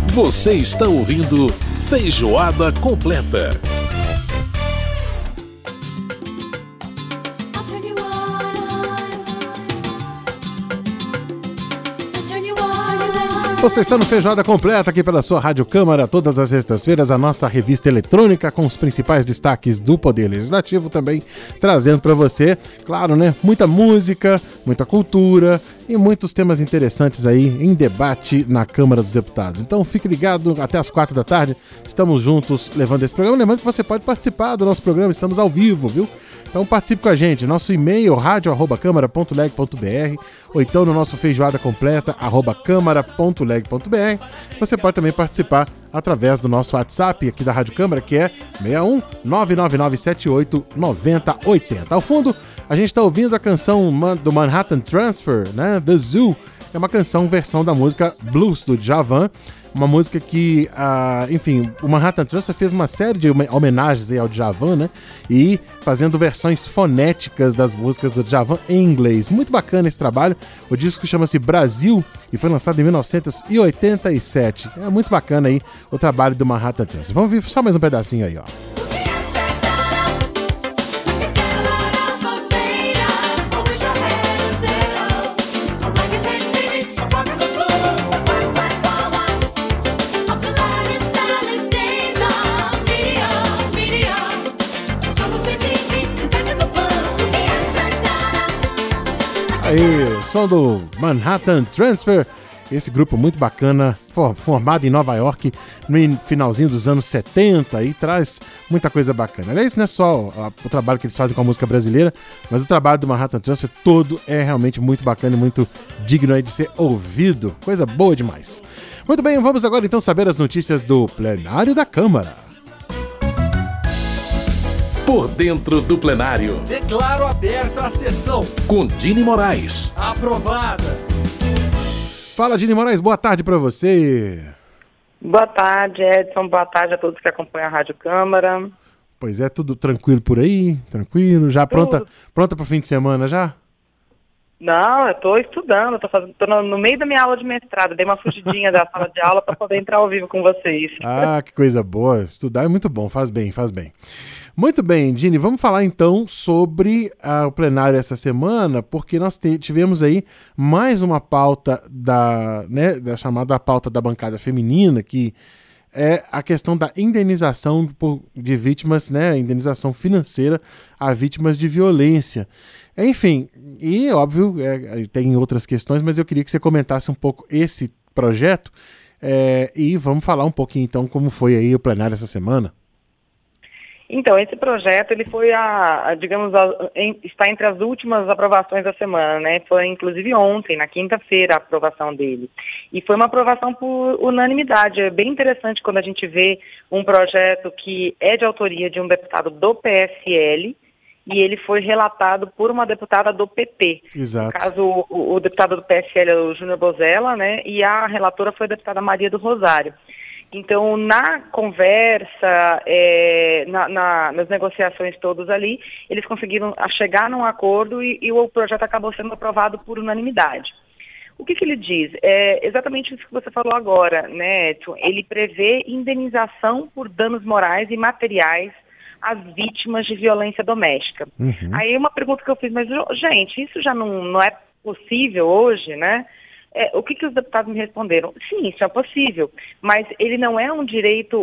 Você está ouvindo Feijoada Completa. Você está no Feijoada Completa aqui pela sua Rádio Câmara, todas as sextas-feiras, a nossa revista eletrônica com os principais destaques do Poder Legislativo também, trazendo para você, claro, né, muita música, muita cultura e muitos temas interessantes aí em debate na Câmara dos Deputados. Então fique ligado, até às 4 da tarde, estamos juntos levando esse programa. Lembrando que você pode participar do nosso programa, estamos ao vivo, viu? Então participe com a gente, nosso e-mail radio@câmara.leg.br ou então no nosso feijoada completa @câmara.leg.br. Você pode também participar através do nosso WhatsApp aqui da Rádio Câmara, que é 61 99978 9080. Ao fundo, a gente está ouvindo a canção do Manhattan Transfer, né? The Zoo. É uma canção, versão da música Blues do Djavan. Uma música que, enfim, o Manhattan Transfer fez uma série de homenagens aí ao Djavan, né? E fazendo versões fonéticas das músicas do Djavan em inglês. Muito bacana esse trabalho. O disco chama-se Brasil e foi lançado em 1987. É muito bacana aí o trabalho do Manhattan Transfer. Vamos ver só mais um pedacinho aí, ó. Aí, o som do Manhattan Transfer, esse grupo muito bacana, formado em Nova York no finalzinho dos anos 70 e traz muita coisa bacana. Aliás, não é só o trabalho que eles fazem com a música brasileira, mas o trabalho do Manhattan Transfer todo é realmente muito bacana e muito digno aí de ser ouvido. Coisa boa demais. Muito bem, vamos agora então saber as notícias do plenário da Câmara. Por dentro do plenário. Declaro aberta a sessão. Com Dini Moraes. Aprovada. Fala, Dini Moraes, boa tarde para você. Boa tarde, Edson. Boa tarde a todos que acompanham a Rádio Câmara. Pois é, tudo tranquilo por aí? Tranquilo? Já pronta para o fim de semana já? Não, eu estou estudando, tô no meio da minha aula de mestrado, dei uma fugidinha da sala de aula para poder entrar ao vivo com vocês. Ah, que coisa boa, estudar é muito bom, faz bem, faz bem. Muito bem, Dini, vamos falar então sobre o plenário essa semana, porque nós tivemos aí mais uma pauta da chamada pauta da bancada feminina, que é a questão da indenização de vítimas, né, indenização financeira a vítimas de violência. Enfim, e óbvio, tem outras questões, mas eu queria que você comentasse um pouco esse projeto e vamos falar um pouquinho então como foi aí o plenário essa semana. Então, esse projeto, ele foi está entre as últimas aprovações da semana, né? Foi, inclusive, ontem, na quinta-feira, a aprovação dele. E foi uma aprovação por unanimidade. É bem interessante quando a gente vê um projeto que é de autoria de um deputado do PSL e ele foi relatado por uma deputada do PP. Exato. No caso, o deputado do PSL é o Júnior Bozella, né? E a relatora foi a deputada Maria do Rosário. Então, na conversa, nas negociações todas ali, eles conseguiram chegar num acordo e o projeto acabou sendo aprovado por unanimidade. O que ele diz? É exatamente isso que você falou agora, né, Edson? Ele prevê indenização por danos morais e materiais às vítimas de violência doméstica. Uhum. Aí uma pergunta que eu fiz, mas, gente, isso já não é possível hoje, né? O que os deputados me responderam? Sim, isso é possível, mas ele não é um direito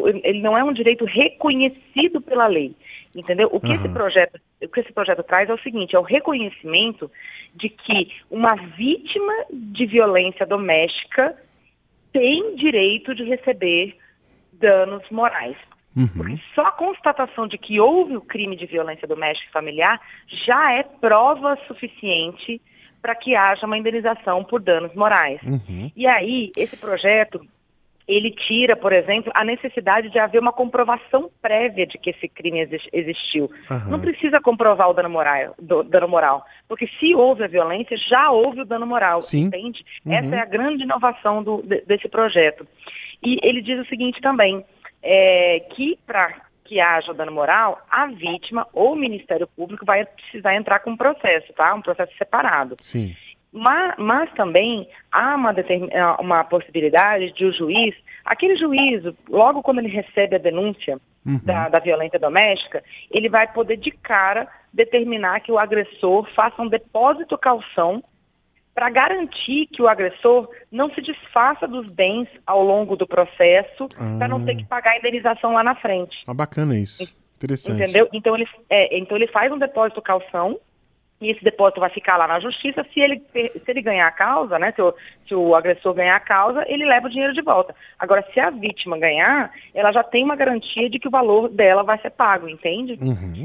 reconhecido pela lei, entendeu? O que esse projeto traz é o seguinte, é o reconhecimento de que uma vítima de violência doméstica tem direito de receber danos morais. Uhum. Porque só a constatação de que houve o crime de violência doméstica e familiar já é prova suficiente para que haja uma indenização por danos morais. Uhum. E aí, esse projeto, ele tira, por exemplo, a necessidade de haver uma comprovação prévia de que esse crime existiu. Uhum. Não precisa comprovar o dano moral, porque se houve a violência, já houve o dano moral, sim, entende? Uhum. Essa é a grande inovação desse projeto. E ele diz o seguinte também, que para que haja o dano moral, a vítima ou o Ministério Público vai precisar entrar com um processo, tá? Um processo separado. Sim. Mas também há uma possibilidade de o juiz, aquele juiz, logo quando ele recebe a denúncia da violência doméstica, ele vai poder de cara determinar que o agressor faça um depósito caução para garantir que o agressor não se desfaça dos bens ao longo do processo, para não ter que pagar a indenização lá na frente. Bacana isso. Interessante. Entendeu? Então ele faz um depósito caução, e esse depósito vai ficar lá na justiça. Se ele ganhar a causa, né, se o agressor ganhar a causa, ele leva o dinheiro de volta. Agora, se a vítima ganhar, ela já tem uma garantia de que o valor dela vai ser pago, entende?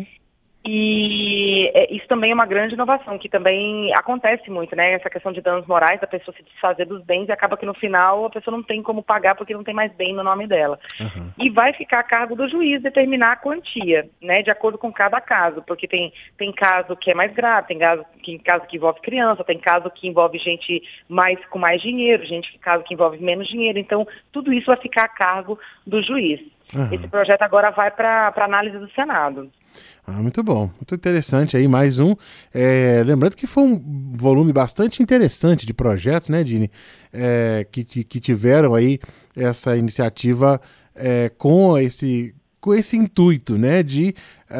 E isso também é uma grande inovação, que também acontece muito, né? Essa questão de danos morais, da pessoa se desfazer dos bens, e acaba que no final a pessoa não tem como pagar porque não tem mais bem no nome dela. E vai ficar a cargo do juiz determinar a quantia, né? De acordo com cada caso, porque tem caso que é mais grave, tem caso que envolve criança, tem caso que envolve gente com mais dinheiro, caso que envolve menos dinheiro. Então, tudo isso vai ficar a cargo do juiz. Esse projeto agora vai para análise do Senado. Muito bom, muito interessante aí, mais um. Lembrando que foi um volume bastante interessante de projetos, né, Dini, que tiveram aí essa iniciativa com esse intuito, né, de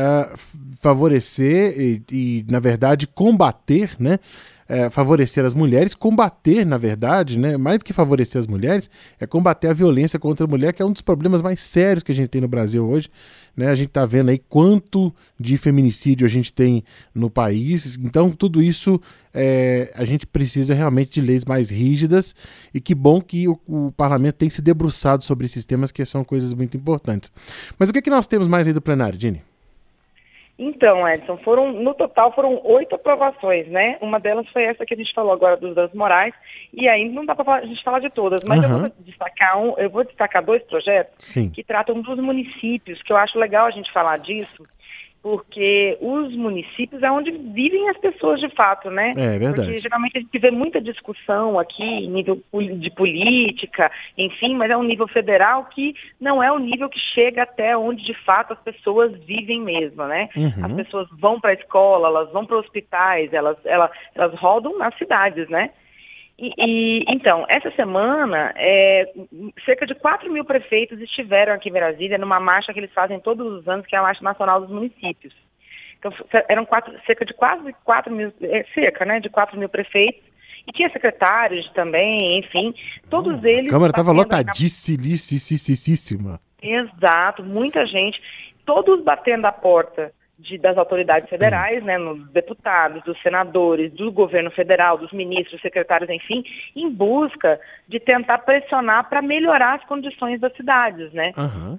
favorecer e, na verdade, combater, né, favorecer as mulheres, combater, na verdade, né, mais do que favorecer as mulheres, é combater a violência contra a mulher, que é um dos problemas mais sérios que a gente tem no Brasil hoje, né? A gente está vendo aí quanto de feminicídio a gente tem no país. Então, tudo isso a gente precisa realmente de leis mais rígidas, e que bom que o parlamento tem se debruçado sobre esses temas, que são coisas muito importantes. Mas o que nós temos mais aí do plenário, Dini? Então, Edson, no total foram 8 aprovações, né? Uma delas foi essa que a gente falou agora dos danos morais, e aí não dá para a gente falar de todas, mas eu vou destacar 2 projetos que tratam dos municípios, que eu acho legal a gente falar disso, porque os municípios é onde vivem as pessoas de fato, né? É verdade. Porque geralmente a gente vê muita discussão aqui em nível de política, enfim, mas é um nível federal que não é o nível que chega até onde de fato as pessoas vivem mesmo, né? As pessoas vão para a escola, elas vão para hospitais, elas rodam nas cidades, né? Então, essa semana, cerca de 4 mil prefeitos estiveram aqui em Brasília numa marcha que eles fazem todos os anos, que é a Marcha Nacional dos Municípios. Então, eram cerca de quase 4 mil, de 4 mil prefeitos, e tinha secretários também, enfim, todos eles... A Câmara estava lotadíssima. Exato, muita gente, todos batendo a porta das autoridades federais, né, nos deputados, dos senadores, do governo federal, dos ministros, secretários, enfim, em busca de tentar pressionar para melhorar as condições das cidades, né?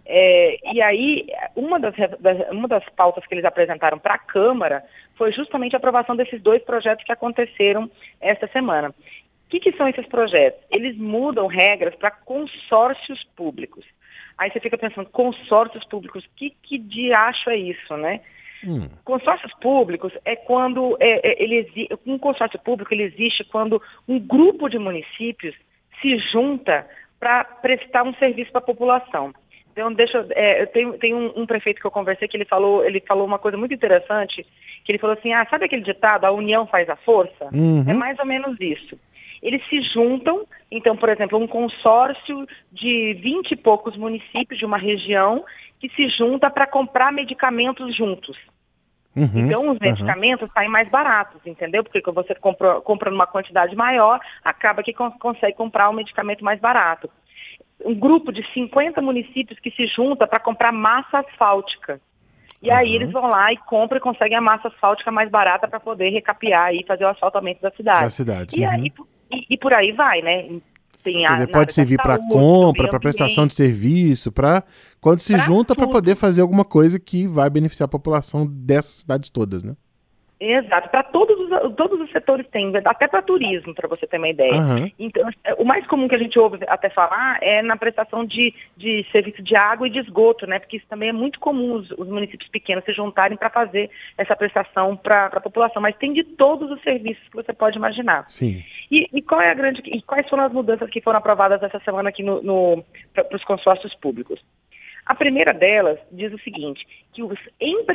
E aí, uma das pautas que eles apresentaram para a Câmara foi justamente a aprovação desses 2 projetos que aconteceram esta semana. O que são esses projetos? Eles mudam regras para consórcios públicos. Aí você fica pensando, consórcios públicos, que diacho é isso, né? Consórcios públicos é quando um consórcio público ele existe quando um grupo de municípios se junta para prestar um serviço para a população. Então, eu tenho um prefeito que eu conversei que ele falou uma coisa muito interessante, que ele falou assim, sabe aquele ditado, a união faz a força? É mais ou menos isso. Eles se juntam, então, por exemplo, um consórcio de 20 e poucos municípios de uma região que se junta para comprar medicamentos juntos. Então, os medicamentos saem mais baratos, entendeu? Porque quando você compra numa quantidade maior, acaba que consegue comprar um medicamento mais barato. Um grupo de 50 municípios que se junta para comprar massa asfáltica. E aí eles vão lá e compram e conseguem a massa asfáltica mais barata para poder recapear e fazer o asfaltamento da cidade. E por aí vai, né? Pode servir para compra, para prestação de serviço, para quando se junta para poder fazer alguma coisa que vai beneficiar a população dessas cidades todas, né? Exato, para todos os setores tem, até para turismo, para você ter uma ideia. Então, o mais comum que a gente ouve até falar é na prestação de serviço de água e de esgoto, né? Porque isso também é muito comum os municípios pequenos se juntarem para fazer essa prestação para a população, mas tem de todos os serviços que você pode imaginar. Sim. E quais foram as mudanças que foram aprovadas essa semana aqui para os consórcios públicos? A primeira delas diz o seguinte, que os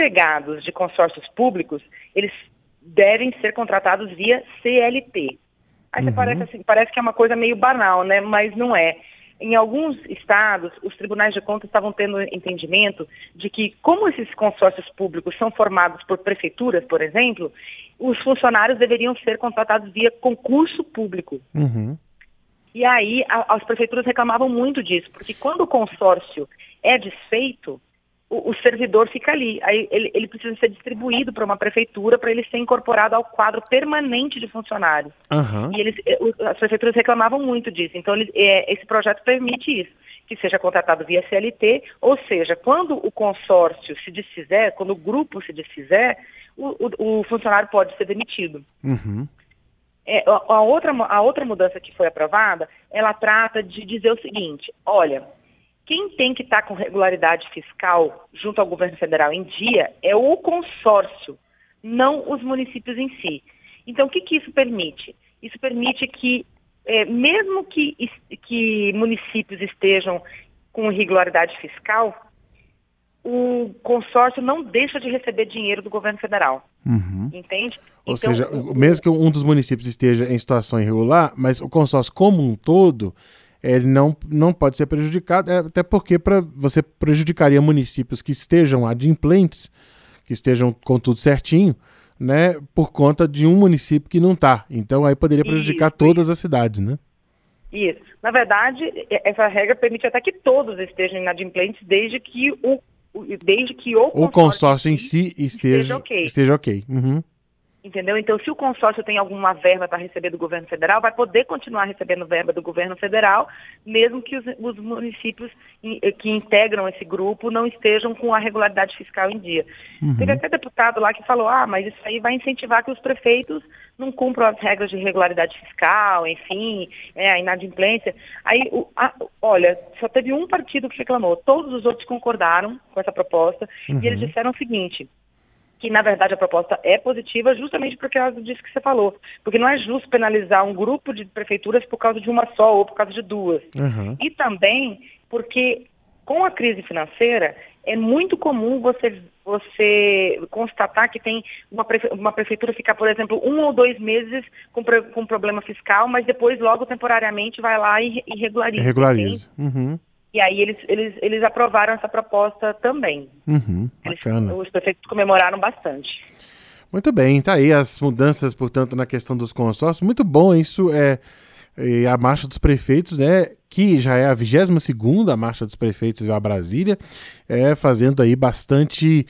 empregados de consórcios públicos, eles devem ser contratados via CLT. Aí você parece que é uma coisa meio banal, né? Mas não é. Em alguns estados, os tribunais de contas estavam tendo entendimento de que, como esses consórcios públicos são formados por prefeituras, por exemplo, os funcionários deveriam ser contratados via concurso público. E aí as prefeituras reclamavam muito disso, porque quando o consórcio é desfeito, o servidor fica ali. Aí ele precisa ser distribuído para uma prefeitura para ele ser incorporado ao quadro permanente de funcionários. E as prefeituras reclamavam muito disso. Então, esse projeto permite isso, que seja contratado via CLT, ou seja, quando o consórcio se desfizer, quando o grupo se desfizer, o funcionário pode ser demitido. A outra mudança que foi aprovada, ela trata de dizer o seguinte: olha, quem tem que estar com regularidade fiscal junto ao governo federal em dia é o consórcio, não os municípios em si. Então, o que isso permite? Isso permite que, mesmo que municípios estejam com irregularidade fiscal, o consórcio não deixa de receber dinheiro do governo federal. Entende? Ou seja, mesmo que um dos municípios esteja em situação irregular, mas o consórcio como um todo, ele não pode ser prejudicado, até porque você prejudicaria municípios que estejam adimplentes, que estejam com tudo certinho, né, por conta de um município que não está. Então aí poderia prejudicar todas as cidades, né? Isso. Na verdade, essa regra permite até que todos estejam inadimplentes, desde que o consórcio em si esteja ok. Entendeu? Então, se o consórcio tem alguma verba para receber do governo federal, vai poder continuar recebendo verba do governo federal, mesmo que os municípios que integram esse grupo não estejam com a regularidade fiscal em dia. Teve até deputado lá que falou, mas isso aí vai incentivar que os prefeitos não cumpram as regras de regularidade fiscal, enfim, a inadimplência. Aí, olha, só teve um partido que reclamou, todos os outros concordaram com essa proposta, e eles disseram o seguinte: que, na verdade, a proposta é positiva justamente por causa disso que você falou. Porque não é justo penalizar um grupo de prefeituras por causa de uma só ou por causa de duas. E também porque, com a crise financeira, é muito comum você constatar que tem uma prefeitura ficar, por exemplo, 1 ou 2 meses com problema fiscal, mas depois, logo, temporariamente, vai lá e regulariza. E aí eles aprovaram essa proposta também. Bacana. Os prefeitos comemoraram bastante. Muito bem, tá aí as mudanças, portanto, na questão dos consórcios. Muito bom isso, a Marcha dos Prefeitos, né, que já é a 22ª Marcha dos Prefeitos a Brasília, fazendo aí bastante,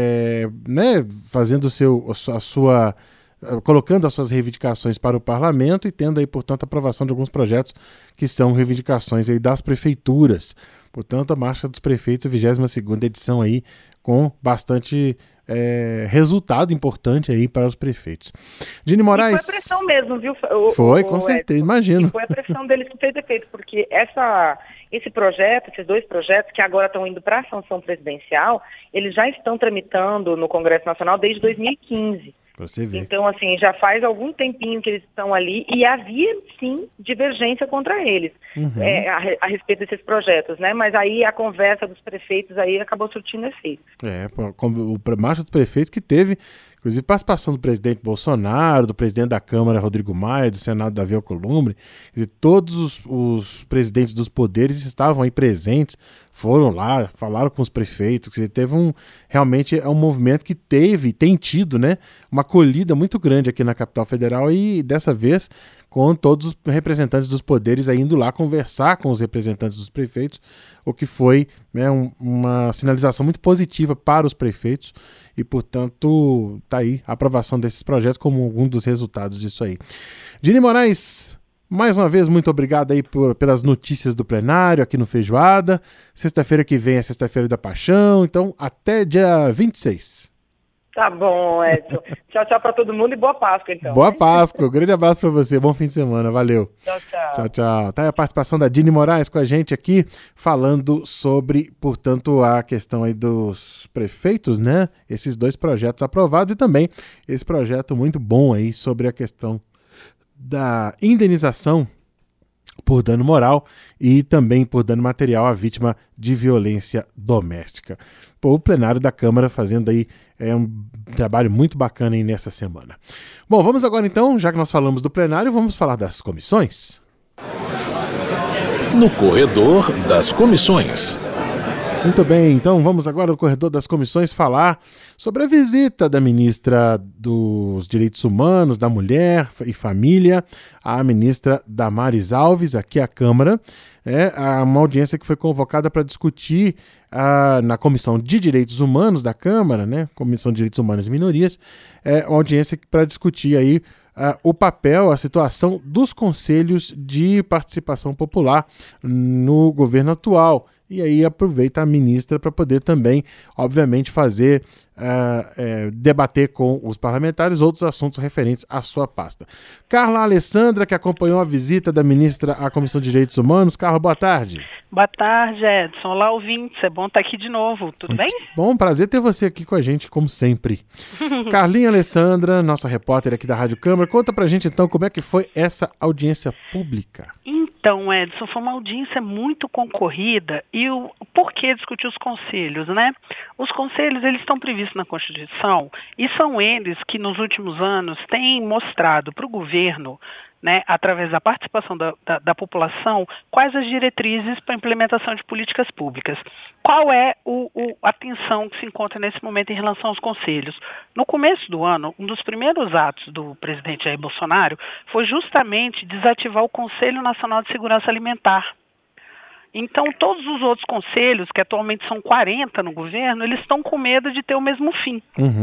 fazendo colocando as suas reivindicações para o parlamento e tendo aí, portanto, a aprovação de alguns projetos que são reivindicações aí das prefeituras. Portanto, a Marcha dos Prefeitos, a 22ª edição aí, com bastante resultado importante aí para os prefeitos. Dini Moraes... E foi a pressão mesmo, viu? Foi, com certeza, imagino. E foi a pressão deles que fez efeito, porque esses 2 projetos que agora estão indo para a sanção presidencial, eles já estão tramitando no Congresso Nacional desde 2015. Pra você ver. Então, assim, já faz algum tempinho que eles estão ali e havia, sim, divergência contra eles a respeito desses projetos, né? Mas aí a conversa dos prefeitos aí acabou surtindo efeito. O Marcha dos Prefeitos que teve, inclusive, participação do presidente Bolsonaro, do presidente da Câmara, Rodrigo Maia, do Senado, Davi Alcolumbre, todos os presidentes dos poderes estavam aí presentes, foram lá, falaram com os prefeitos, realmente é um movimento que tem tido, né, uma acolhida muito grande aqui na capital federal e dessa vez com todos os representantes dos poderes aí indo lá conversar com os representantes dos prefeitos, o que foi, né, uma sinalização muito positiva para os prefeitos e, portanto, tá aí a aprovação desses projetos como algum dos resultados disso aí. Dini Moraes, mais uma vez, muito obrigado aí pelas notícias do plenário aqui no Feijoada. Sexta-feira que vem é Sexta-feira da Paixão, então até dia 26. Tá bom, Edson. Tchau para todo mundo e boa Páscoa, então. Boa Páscoa, grande abraço para você, bom fim de semana, valeu. Tchau. Tá aí a participação da Dini Moraes com a gente aqui, falando sobre, portanto, a questão aí dos prefeitos, né? Esses 2 projetos aprovados e também esse projeto muito bom aí sobre a questão da indenização por dano moral e também por dano material à vítima de violência doméstica. Pô, o plenário da Câmara fazendo aí um trabalho muito bacana aí nessa semana. Bom, vamos agora então, já que nós falamos do plenário, vamos falar das comissões. No corredor das comissões. Muito bem, então vamos agora no corredor das comissões falar sobre a visita da ministra dos Direitos Humanos, da Mulher e Família, a ministra Damares Alves, aqui à Câmara. Uma audiência que foi convocada para discutir na Comissão de Direitos Humanos da Câmara, né? Comissão de Direitos Humanos e Minorias, uma audiência para discutir aí o papel, a situação dos conselhos de participação popular no governo atual. E aí aproveita a ministra para poder também, obviamente, fazer, debater com os parlamentares outros assuntos referentes à sua pasta. Carla Alessandra, que acompanhou a visita da ministra à Comissão de Direitos Humanos. Carla, boa tarde. Boa tarde, Edson. Olá, ouvintes. É bom estar aqui de novo. Tudo bem? Bom, prazer ter você aqui com a gente, como sempre. Carlinha Alessandra, nossa repórter aqui da Rádio Câmara, conta pra gente então como é que foi essa audiência pública. Então, Edson, foi uma audiência muito concorrida e o porquê discutir os conselhos, né? Os conselhos, eles estão previstos na Constituição e são eles que nos últimos anos têm mostrado para o governo, né, através da participação da população, quais as diretrizes para a implementação de políticas públicas. Qual é a tensão que se encontra nesse momento em relação aos conselhos? No começo do ano, um dos primeiros atos do presidente Jair Bolsonaro foi justamente desativar o Conselho Nacional de Segurança Alimentar. Então, todos os outros conselhos, que atualmente são 40 no governo, eles estão com medo de ter o mesmo fim.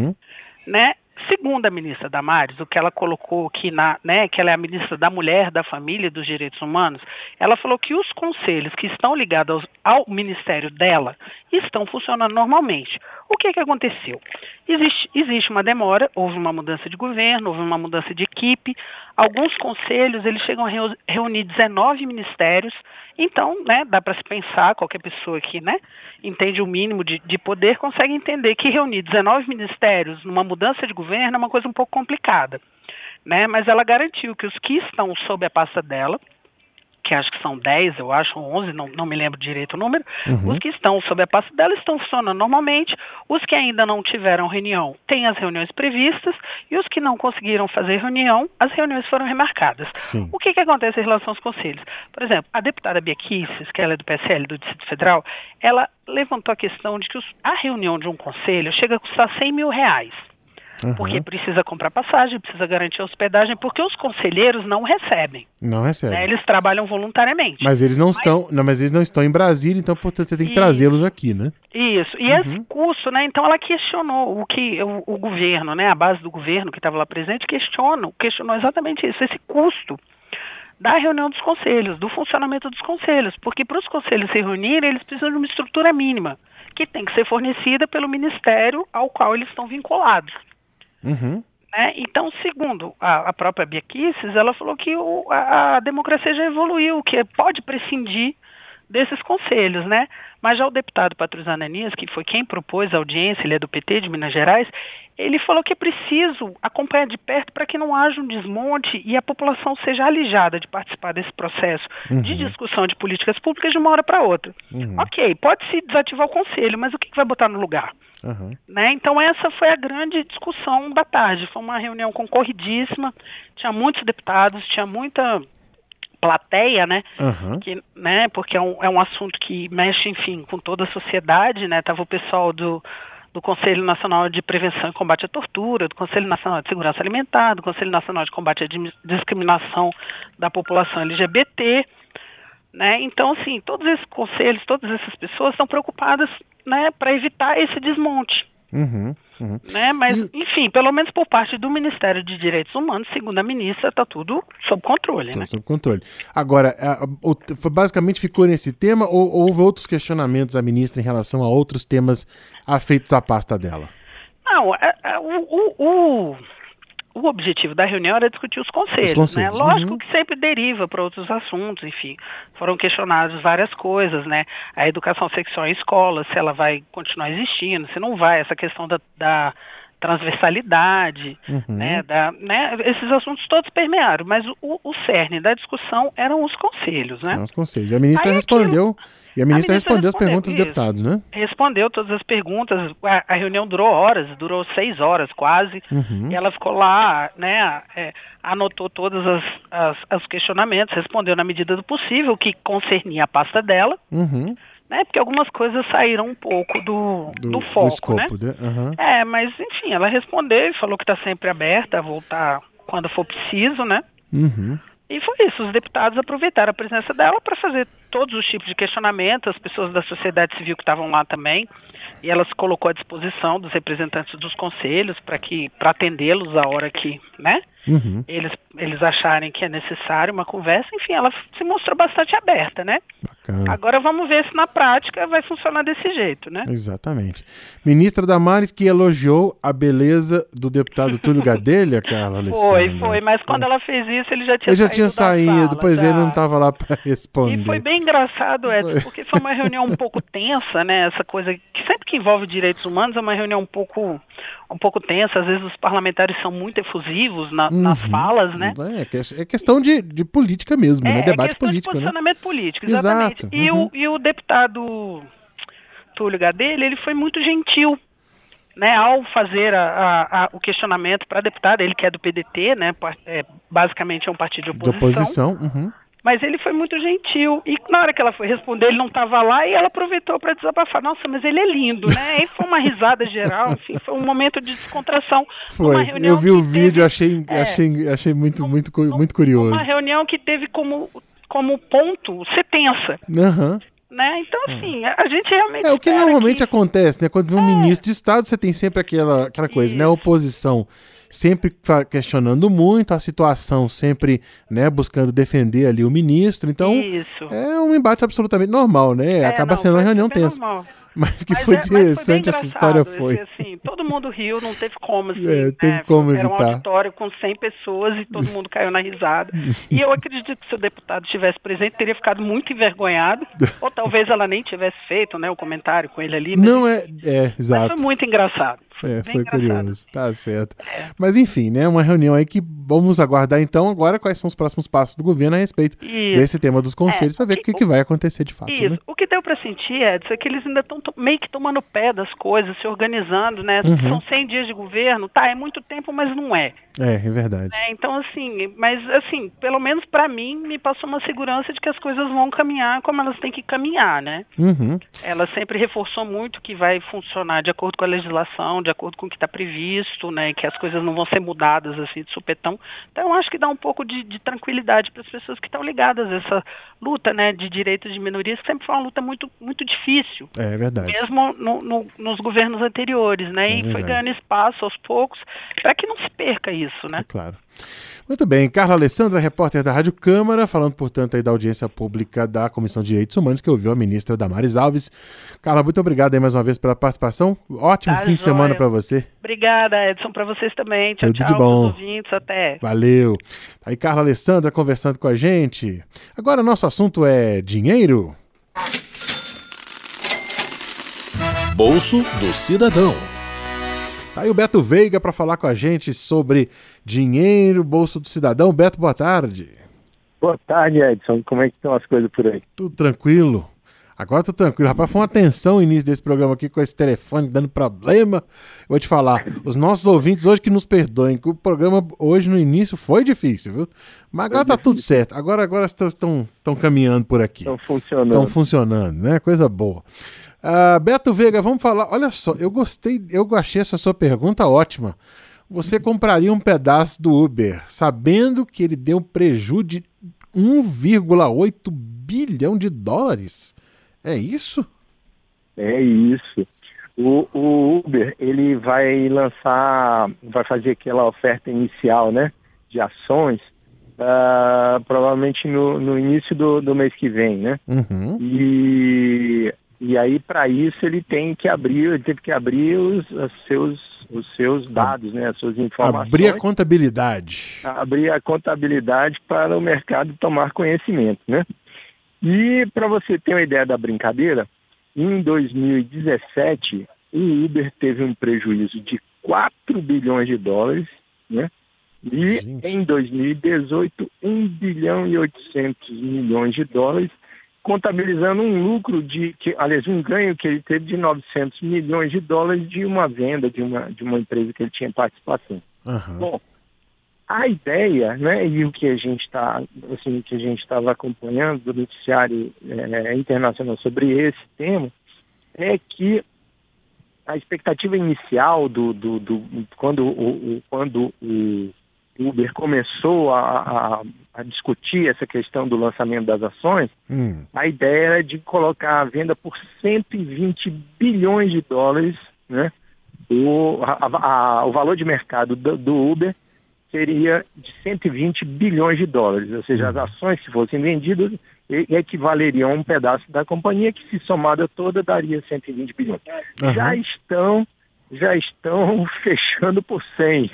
Né? Segundo a ministra Damares, o que ela colocou aqui, que ela é a ministra da Mulher, da Família e dos Direitos Humanos, ela falou que os conselhos que estão ligados ao ministério dela estão funcionando normalmente. O que aconteceu? Existe uma demora, houve uma mudança de governo, houve uma mudança de equipe, alguns conselhos, eles chegam a reunir 19 ministérios, então, dá para se pensar, qualquer pessoa que, entende o mínimo de poder, consegue entender que reunir 19 ministérios numa mudança de governo é uma coisa um pouco complicada, mas ela garantiu que os que estão sob a pasta dela, que acho que são 10, eu acho, 11, não me lembro direito o número, os que estão sob a pasta dela estão funcionando normalmente, os que ainda não tiveram reunião têm as reuniões previstas, e os que não conseguiram fazer reunião, as reuniões foram remarcadas. Sim. O que acontece em relação aos conselhos? Por exemplo, a deputada Bia Kicis, que ela é do PSL, do Distrito Federal, ela levantou a questão de que a reunião de um conselho chega a custar R$100 mil. Porque precisa comprar passagem, precisa garantir a hospedagem, porque os conselheiros não recebem. Não recebem. Eles trabalham voluntariamente. Mas eles não estão em Brasília, então, portanto, você tem que trazê-los aqui, né? Isso. E esse custo, então ela questionou o que o governo, a base do governo que estava lá presente, questionou exatamente isso, esse custo da reunião dos conselhos, do funcionamento dos conselhos, porque para os conselhos se reunirem, eles precisam de uma estrutura mínima, que tem que ser fornecida pelo ministério ao qual eles estão vinculados. Então, segundo a própria Bia Kicis, ela falou que a democracia já evoluiu, que pode prescindir desses conselhos, Mas já o deputado Patrusano Ananias, que foi quem propôs a audiência, ele é do PT de Minas Gerais, ele falou que é preciso acompanhar de perto para que não haja um desmonte e a população seja alijada de participar desse processo de discussão de políticas públicas de uma hora para outra. Ok, pode-se desativar o conselho, mas o que vai botar no lugar? Então essa foi a grande discussão da tarde, foi uma reunião concorridíssima, tinha muitos deputados, tinha muita plateia, que, porque é um assunto que mexe, enfim, com toda a sociedade, Tava o pessoal do Conselho Nacional de Prevenção e Combate à Tortura, do Conselho Nacional de Segurança Alimentar, do Conselho Nacional de Combate à Discriminação da População LGBT, Então, assim, todos esses conselhos, todas essas pessoas estão preocupadas, para evitar esse desmonte. Mas, enfim, pelo menos por parte do Ministério de Direitos Humanos, segundo a ministra, está tudo sob controle, Sob controle. Agora, basicamente ficou nesse tema ou houve outros questionamentos à ministra em relação a outros temas afeitos à pasta dela? Não, o objetivo da reunião era discutir os conselhos, Lógico que sempre deriva para outros assuntos, enfim. Foram questionadas várias coisas, A educação sexual em escola, se ela vai continuar existindo, se não vai, essa questão da transversalidade, esses assuntos todos permearam, mas o cerne da discussão eram os conselhos, né? Os conselhos. E a ministra respondeu as perguntas dos deputados, né? Respondeu todas as perguntas, a reunião durou horas, durou 6 horas quase, e ela ficou lá, né, anotou todos os questionamentos, respondeu na medida do possível, o que concernia a pasta dela, né, porque algumas coisas saíram um pouco do foco, escopo, né? Mas enfim, ela respondeu e falou que está sempre aberta a voltar quando for preciso, né? E foi isso, os deputados aproveitaram a presença dela para fazer todos os tipos de questionamento, as pessoas da sociedade civil que estavam lá também, e ela se colocou à disposição dos representantes dos conselhos para atendê-los a hora que, né, eles acharem que é necessário uma conversa. Enfim, ela se mostrou bastante aberta, né? Bacana. Agora vamos ver se na prática vai funcionar desse jeito, né? Exatamente. Ministra Damares que elogiou a beleza do deputado Túlio Gadelha, Carla Alessandra. Foi, mas quando ela fez isso, ele já tinha saído, pois ele não estava lá para responder. E foi bem engraçado, Edson, porque foi uma reunião um pouco tensa, né? Essa coisa que sempre que envolve direitos humanos é uma reunião um pouco tensa. Às vezes os parlamentares são muito efusivos nas falas, né? É questão de política mesmo, né? Debate político, de posicionamento político, exatamente. Exato. E o deputado Túlio Gadelha, ele foi muito gentil, né, ao fazer o questionamento para a deputada, ele que é do PDT, né, basicamente é um partido de oposição. Mas ele foi muito gentil, e na hora que ela foi responder, ele não estava lá, e ela aproveitou para desabafar. Nossa, mas ele é lindo, né? E foi uma risada geral, enfim, foi um momento de descontração. Foi, eu vi o vídeo, achei muito curioso. Uma reunião que teve como ponto ser tensa. Né? Então, assim, a gente realmente... o que normalmente acontece, né? Quando vem um ministro de Estado, você tem sempre aquela coisa, né? A oposição sempre questionando muito, a situação sempre, né, buscando defender ali o ministro. Então, é um embate absolutamente normal, né? Acaba sendo uma reunião tensa. Mas foi interessante essa história, foi. Assim, todo mundo riu, não teve como, assim, teve como evitar. Era um auditório com 100 pessoas e todo mundo caiu na risada. E eu acredito que se o deputado estivesse presente, teria ficado muito envergonhado, ou talvez ela nem tivesse feito, né, o comentário com ele ali. Exato. Mas foi muito engraçado. Foi curioso, tá certo. Mas enfim, né, uma reunião aí que vamos aguardar então agora quais são os próximos passos do governo a respeito desse tema dos conselhos, para ver o que vai acontecer de fato. Né? O que deu para sentir, Edson, é que eles ainda estão meio que tomando o pé das coisas, se organizando, né? São 100 dias de governo, é muito tempo, mas não é. É verdade. Então, assim, pelo menos para mim, me passou uma segurança de que as coisas vão caminhar como elas têm que caminhar, né? Ela sempre reforçou muito que vai funcionar de acordo com a legislação, de acordo com o que está previsto, né? Que as coisas não vão ser mudadas, assim, de supetão. Então, eu acho que dá um pouco de tranquilidade para as pessoas que estão ligadas a essa luta, né, de direitos de minorias, que sempre foi uma luta muito, muito difícil. É verdade. Mesmo nos governos anteriores, né? E foi ganhando espaço aos poucos para que não se perca isso, né? Claro. Muito bem. Carla Alessandra, repórter da Rádio Câmara, falando, portanto, aí da audiência pública da Comissão de Direitos Humanos, que ouviu a ministra Damares Alves. Carla, muito obrigado aí mais uma vez pela participação. Ótimo fim de semana para você. Obrigada, Edson, para vocês também. Tchau, Tudo de bom. Ouvintes, até. Valeu. Aí, Carla Alessandra conversando com a gente. Agora, nosso assunto é dinheiro. Bolso do Cidadão. Tá aí o Beto Veiga para falar com a gente sobre dinheiro, bolso do cidadão. Beto, boa tarde. Boa tarde, Edson. Como é que estão as coisas por aí? Tudo tranquilo. Agora tô tranquilo. Rapaz, foi uma tensão o início desse programa aqui com esse telefone dando problema. Eu vou te falar, os nossos ouvintes hoje que nos perdoem, que o programa hoje no início foi difícil, viu? Mas agora tá tudo certo. Agora as coisas estão caminhando por aqui. Estão funcionando, né? Coisa boa. Beto Veiga, vamos falar. Olha só, eu achei essa sua pergunta ótima. Você compraria um pedaço do Uber sabendo que ele deu um prejuízo de 1,8 bilhão de dólares? É isso? É isso. O Uber, ele vai fazer aquela oferta inicial, né, de ações, provavelmente no início do mês que vem, né? E aí, para isso, ele teve que abrir os seus dados, né, as suas informações. Abrir a contabilidade. Abrir a contabilidade para o mercado tomar conhecimento, né? E para você ter uma ideia da brincadeira, em 2017, o Uber teve um prejuízo de 4 bilhões de dólares, né? E Gente. em 2018, 1 bilhão e 800 milhões de dólares, contabilizando um lucro aliás, um ganho que ele teve de 900 milhões de dólares de uma venda de uma empresa que ele tinha participação. Aham. Bom, a ideia, né, e o que a gente estava acompanhando do noticiário internacional sobre esse tema, é que a expectativa inicial quando o Uber começou a discutir essa questão do lançamento das ações, a ideia era de colocar a venda por 120 bilhões de dólares, né? O valor de mercado do Uber seria de 120 bilhões de dólares, ou seja, as ações, se fossem vendidas, equivaleriam a um pedaço da companhia que, se somada toda, daria 120 bilhões. Uhum. Já estão fechando por 100.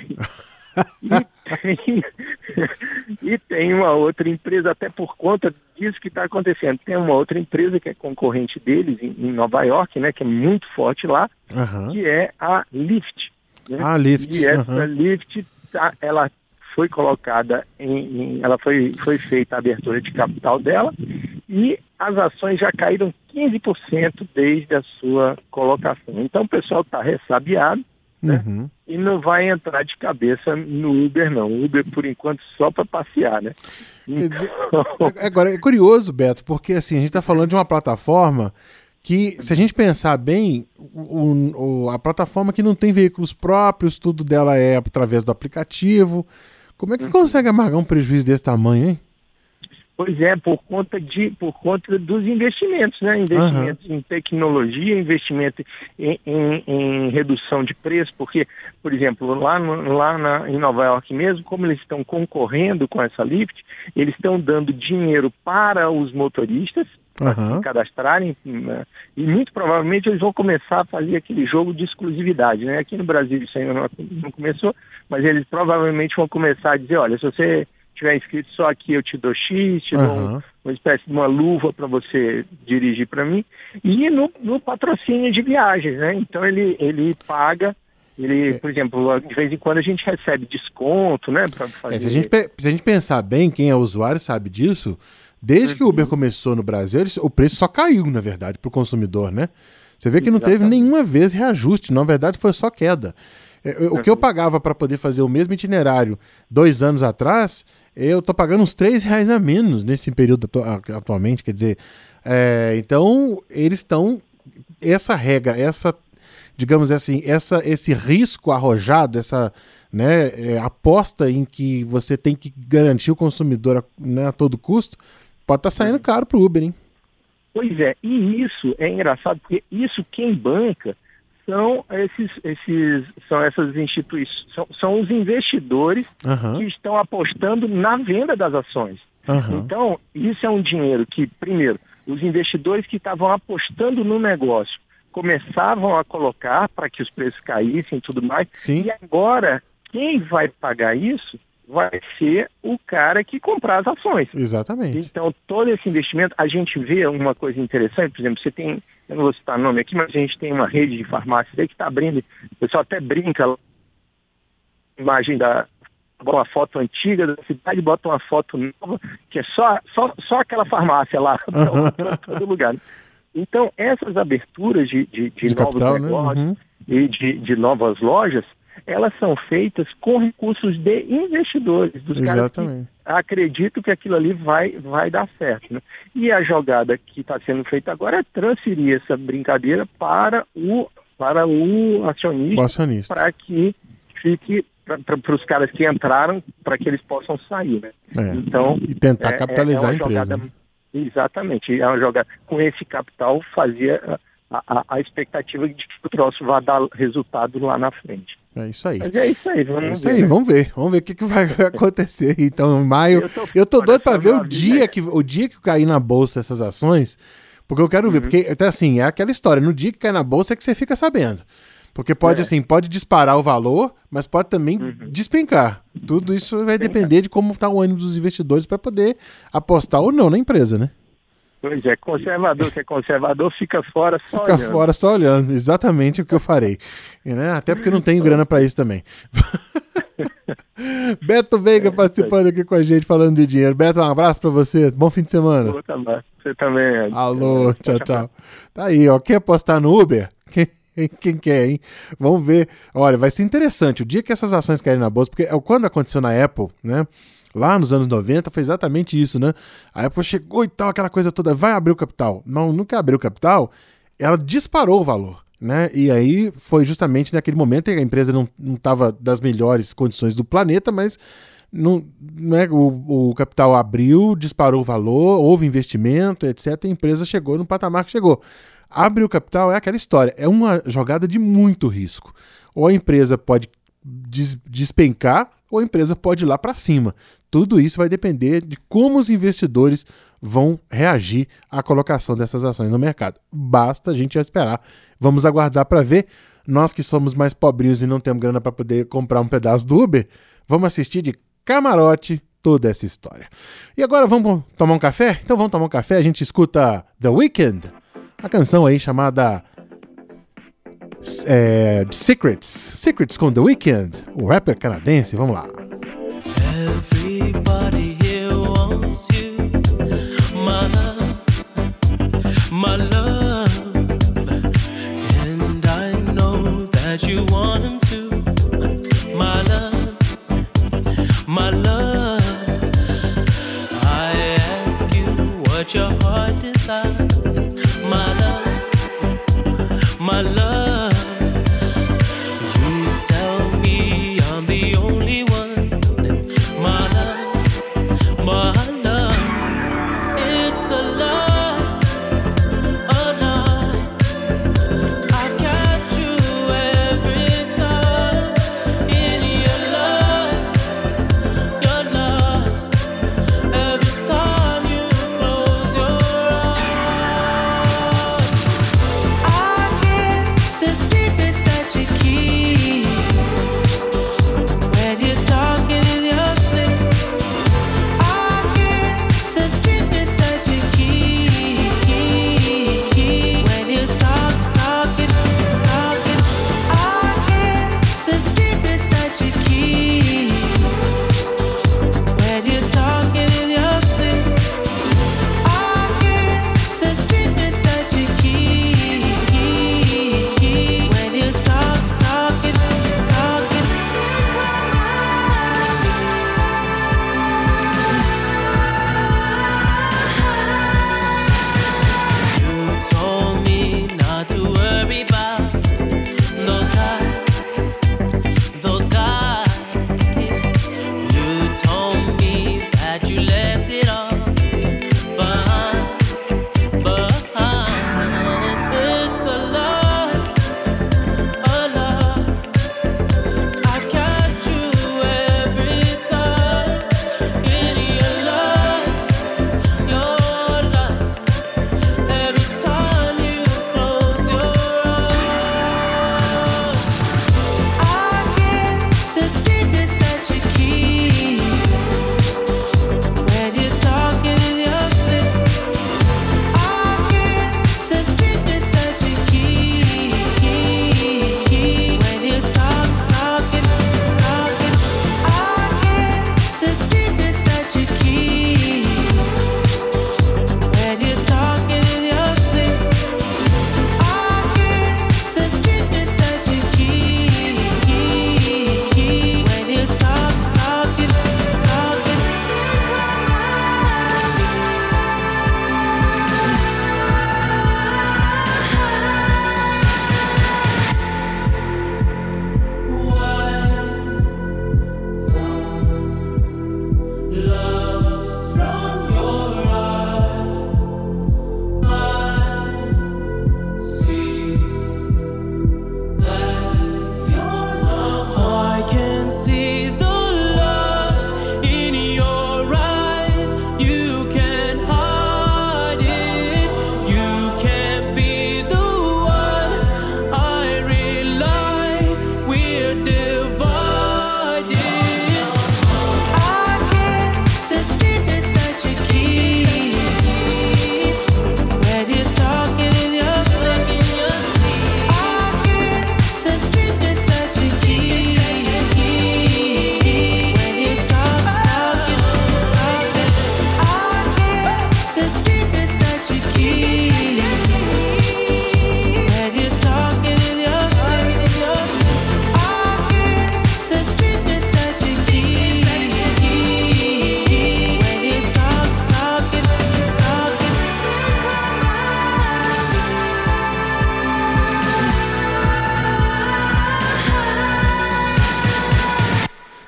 E tem uma outra empresa, até por conta disso que está acontecendo, tem uma outra empresa que é concorrente deles em Nova York, né, que é muito forte lá, que é a Lyft. Né? A Lyft. E essa Lyft, ela foi colocada ela foi feita a abertura de capital dela e as ações já caíram 15% desde a sua colocação. Então o pessoal está ressabiado, né? E não vai entrar de cabeça no Uber, não. O Uber, por enquanto, só para passear, né? Quer dizer, agora, é curioso, Beto, porque assim, a gente está falando de uma plataforma que, se a gente pensar bem, a plataforma que não tem veículos próprios, tudo dela é através do aplicativo. Como é que consegue amargar um prejuízo desse tamanho, hein? Pois é, por conta dos investimentos, né? Investimentos em tecnologia, investimento em redução de preço, porque, por exemplo, em Nova York mesmo, como eles estão concorrendo com essa Lyft, eles estão dando dinheiro para os motoristas para se cadastrarem, né? E muito provavelmente eles vão começar a fazer aquele jogo de exclusividade, né? Aqui no Brasil isso ainda não começou, mas eles provavelmente vão começar a dizer, olha, se você tiver inscrito só aqui, eu te dou X, te dou uma espécie de uma luva para você dirigir para mim, e no patrocínio de viagens, né? Então ele paga, por exemplo, de vez em quando a gente recebe desconto, né? Pra fazer... Se a gente pensar bem, quem é usuário sabe disso, desde que o Uber começou no Brasil, o preço só caiu, na verdade, para o consumidor, né? Você vê que não teve nenhuma vez reajuste, na verdade foi só queda. O que eu pagava para poder fazer o mesmo itinerário 2 anos atrás, eu tô pagando uns R$3 a menos nesse período atualmente, quer dizer, então eles estão, essa regra, digamos assim, esse risco arrojado, essa, né, aposta em que você tem que garantir o consumidor a todo custo, pode estar saindo caro pro Uber, hein? Pois é, e isso é engraçado, porque isso quem banca são essas instituições, são os investidores que estão apostando na venda das ações. Então, isso é um dinheiro que, primeiro, os investidores que estavam apostando no negócio começavam a colocar para que os preços caíssem e tudo mais. Sim. E agora, quem vai pagar isso vai ser o cara que comprar as ações. Exatamente. Então, todo esse investimento, a gente vê uma coisa interessante, por exemplo, você tem, eu não vou citar nome aqui, mas a gente tem uma rede de farmácias aí que está abrindo, o pessoal até brinca, imagem uma foto antiga da cidade, bota uma foto nova, que é só aquela farmácia lá, para todo lugar. Então, essas aberturas de novos capital, negócios, né? E de novas lojas, elas são feitas com recursos de investidores, dos caras que acreditam que aquilo ali vai dar certo, né? E a jogada que está sendo feita agora é transferir essa brincadeira para o acionista, para que fique para os caras que entraram, para que eles possam sair, né? Então, e tentar capitalizar a empresa. Jogada, exatamente, é uma jogada com esse capital, fazia a expectativa de que o troço vai dar resultado lá na frente. É isso aí. Mas é isso aí, vamos ver. Aí, vamos ver o que vai acontecer. Então, em maio, eu tô doido para ver o dia que cair na bolsa essas ações, porque eu quero ver, porque até assim, é aquela história, no dia que cai na bolsa é que você fica sabendo. Porque pode disparar o valor, mas pode também despencar. Tudo isso vai depender de como está o ânimo dos investidores para poder apostar ou não na empresa, né? Pois é, conservador que é conservador fica fora só Fica olhando. fora só olhando, exatamente o que eu farei. E, né, até porque eu não tenho grana para isso também. Beto Veiga participando aqui com a gente, falando de dinheiro. Beto, um abraço para você, bom fim de semana. Você também, Ed. Alô, tchau. Tá aí, ó, quer apostar no Uber? Quem quer, hein? Vamos ver. Olha, vai ser interessante. O dia que essas ações caírem na bolsa, porque quando aconteceu na Apple, né? Lá nos anos 90 foi exatamente isso, né? A Apple chegou e tal, aquela coisa toda, vai abrir o capital. Não, nunca abriu o capital, ela disparou o valor, né? E aí foi justamente naquele momento em que a empresa não estava das melhores condições do planeta, mas não é, o capital abriu, disparou o valor, houve investimento, etc. E a empresa chegou no patamar que chegou. Abrir o capital é aquela história, é uma jogada de muito risco. Ou a empresa pode despencar, ou a empresa pode ir lá para cima. Tudo isso vai depender de como os investidores vão reagir à colocação dessas ações no mercado. Basta a gente esperar. Vamos aguardar para ver. Nós que somos mais pobrinhos e não temos grana para poder comprar um pedaço do Uber, vamos assistir de camarote toda essa história. E agora vamos tomar um café? Então vamos tomar um café, a gente escuta The Weeknd, a canção aí chamada Secrets com The Weeknd, o rapper canadense. Vamos lá. Everybody here wants you, my love, and I know that you want him to, my love, I ask you what your heart desires, my love, you tell me I'm the only one, my love, it's a lie, I catch you every time in your lies, every time you close your eyes. I can't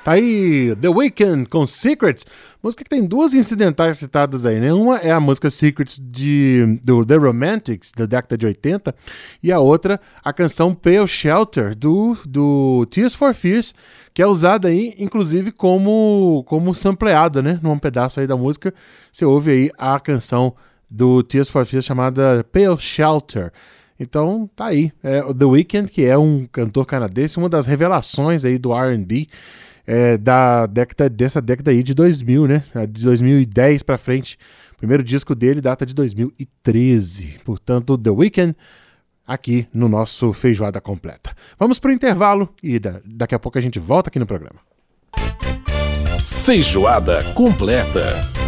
Tá aí The Weeknd com Secrets, música que tem duas incidentais citadas aí, né? Uma é a música Secrets do The Romantics, da década de 80, e a outra, a canção Pale Shelter, do Tears for Fears, que é usada aí, inclusive, como sampleada, né? Num pedaço aí da música, você ouve aí a canção do Tears for Fears chamada Pale Shelter. Então, tá aí. O The Weeknd, que é um cantor canadense, uma das revelações aí do R&B, dessa década aí de 2000, né? De 2010 pra frente. O primeiro disco dele data de 2013. Portanto, The Weeknd aqui no nosso Feijoada Completa. Vamos pro intervalo e daqui a pouco a gente volta aqui no programa. Feijoada Completa.